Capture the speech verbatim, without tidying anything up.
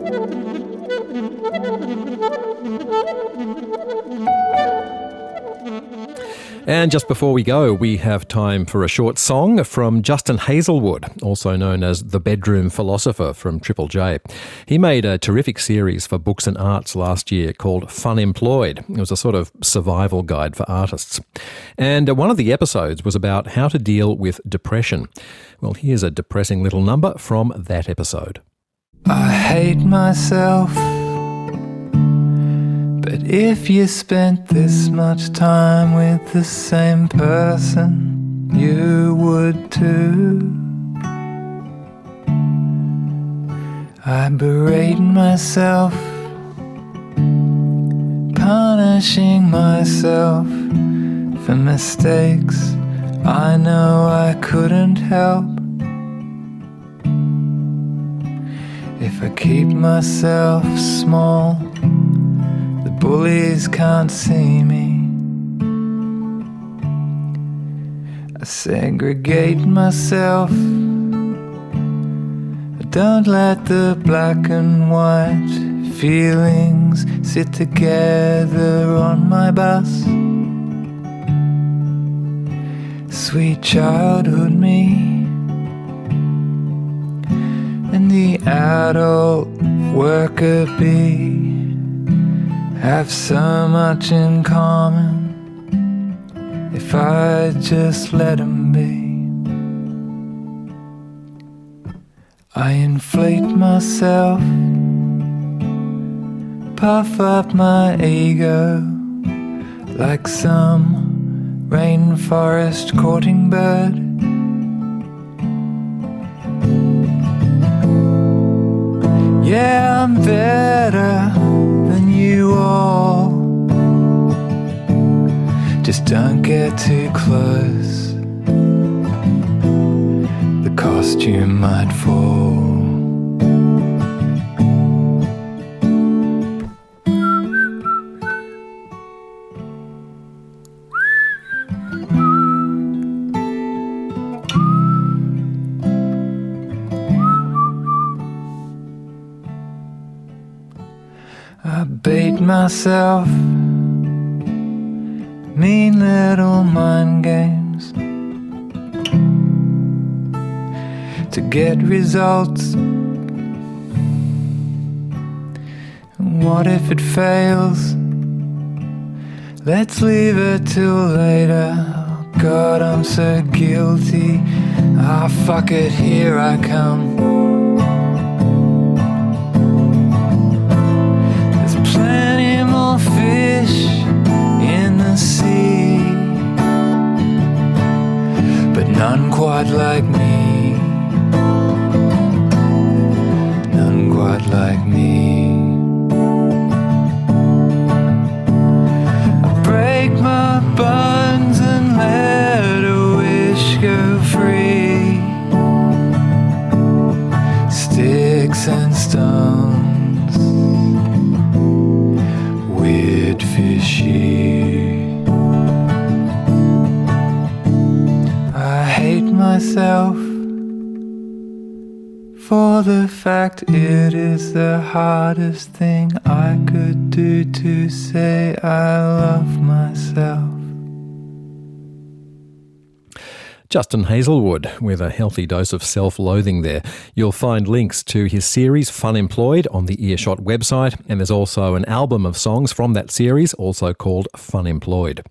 And just before we go, we have time for a short song from Justin Hazelwood, also known as the Bedroom Philosopher from Triple J. He made a terrific series for Books and Arts last year called Fun Employed. It was a sort of survival guide for artists. And one of the episodes was about how to deal with depression. Well, here's a depressing little number from that episode. I hate myself. But if you spent this much time with the same person, you would too. I berate myself, punishing myself for mistakes I know I couldn't help. If I keep myself small, bullies can't see me. I segregate myself. I don't let the black and white feelings sit together on my bus. Sweet childhood me and the adult worker bee have so much in common if I just let them be. I inflate myself, puff up my ego like some rainforest courting bird. Yeah, I'm better than you all. Just don't get too close. The costume might fall. I bait myself, mean little mind games to get results. And what if it fails? Let's leave it till later. Oh God, I'm so guilty. Ah, fuck it, here I come. Fish in the sea, but none quite like me. None quite like me. I break my bones and let a wish go free. Sticks and stones, weird fishy. I hate myself for the fact it is the hardest thing I could do to say I love myself. Justin Hazelwood with a healthy dose of self-loathing there. You'll find links to his series Fun Employed on the Earshot website, and there's also an album of songs from that series also called Fun Employed.